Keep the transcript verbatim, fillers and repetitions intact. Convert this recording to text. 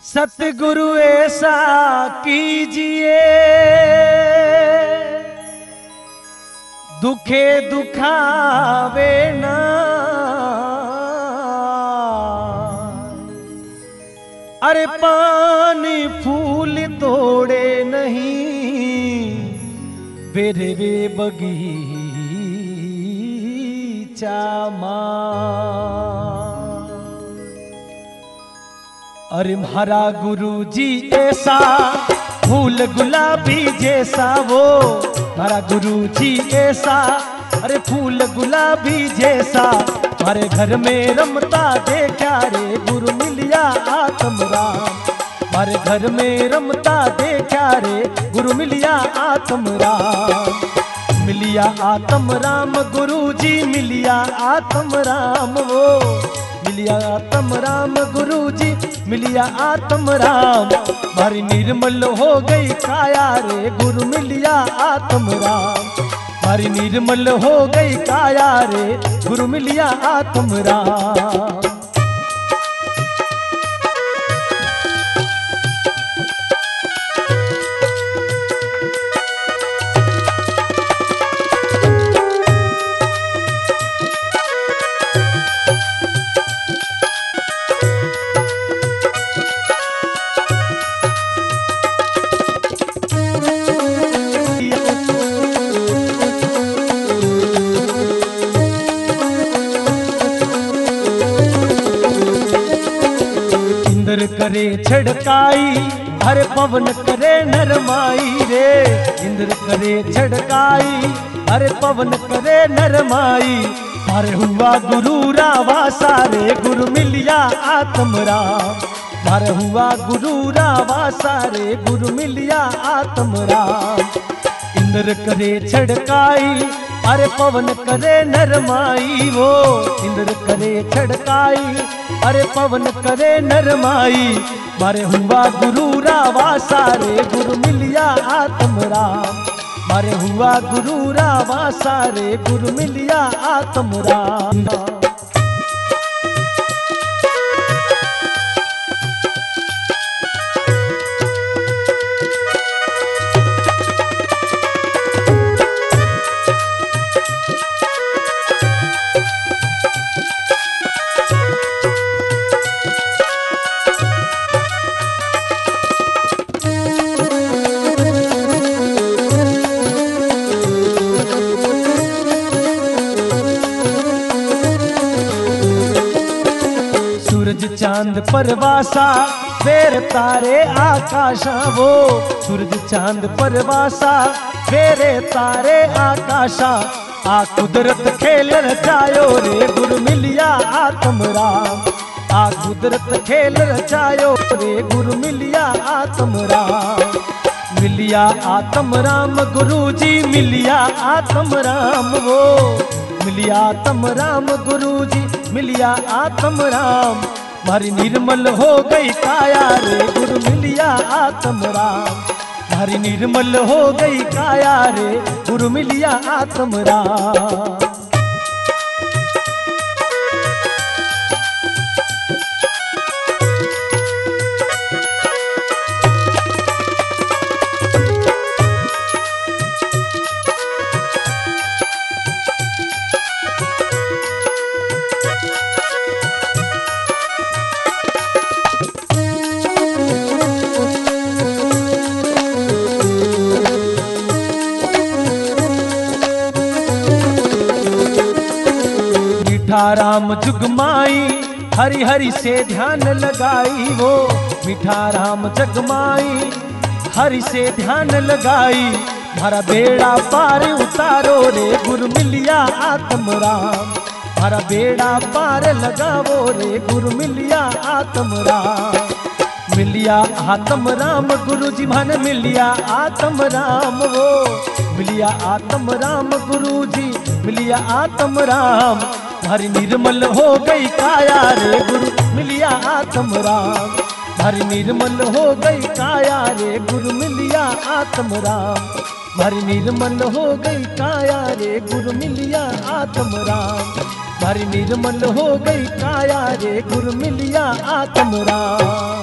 सतगुरु ऐसा कीजिए दुखे दुखावे ना, अरे पानी फूल तोड़े नहीं बेरे वे बगीचा मां। अरे म्हारा गुरु जी ऐसा फूल गुलाबी जैसा, वो म्हारा गुरु जी ऐसा अरे फूल गुलाबी जैसा, हमारे घर में रमता देखा रे गुरु मिलिया आत्म राम। हमारे घर में रमता देखा रे गुरु मिलिया आत्म राम। मिलिया आत्म राम गुरु जी मिलिया आत्म राम, वो मिलिया आत्म राम गुरु जी मिलिया आत्म राम। मारी निर्मल हो गई काया रे गुरु मिलिया आत्म राम। मारी निर्मल हो गई काया रे गुरु मिलिया आत्म राम। करे छड़काई हरे पवन करे नरमाई रे, इंद्र करे छड़काई हरे पवन करे नरमाई। मारे हुआ गुरु रावा सारे गुरु मिलिया आत्म राम। मारे हुआ गुरु रावा सारे गुरु मिलिया आत्म राम। इंद्र करे छड़काई अरे पवन करे नरमाई, वो इंद्र करे छड़काई अरे पवन करे नरमाई। मारे हुआ गुरु रावा सारे गुरु मिलिया आत्म राम। मारे हुआ गुरु रावा सारे गुरु मिलिया आत्म राम। चांद परवासा फेर तारे आकाशा, वो सूरज चांद परवासा फेरे तारे आकाशा। आ कुदरत खेल रचायो रे गुरु मिलिया आत्म राम। आ कुदरत खेल रचायो रे गुरु मिलिया आत्म राम। मिलिया आत्म राम गुरु जी मिलिया आत्म राम, वो मिलिया आत्म राम गुरु जी मिलिया आत्म राम। मारी निर्मल हो गई काया रे गुरु मिलिया आत्म राम। मारी निर्मल हो गई काया रे गुरु मिलिया आत्म राम। मीठा राम जुगमाई हरि हरि से ध्यान लगाई, वो मीठा राम जगमाई हरि से ध्यान लगाई। हमारा बेड़ा पार उतारो रे गुरु मिलिया आत्म राम। हमारा बेड़ा पार लगावो रे गुरु मिलिया आत्म राम। मिलिया आत्म राम गुरु जी मन मिलिया आत्म राम, वो मिलिया आत्म राम गुरु जी मिलिया आत्म राम। हरि निर्मल हो गई काया रे गुरु मिलिया आत्म राम। हरि निर्मल हो गई काया रे गुरु मिलिया आत्म राम। हरि निर्मल हो गई काया रे गुरु मिलिया आत्म राम। हरि निर्मल हो गई काया रे गुरु मिलिया आत्म राम।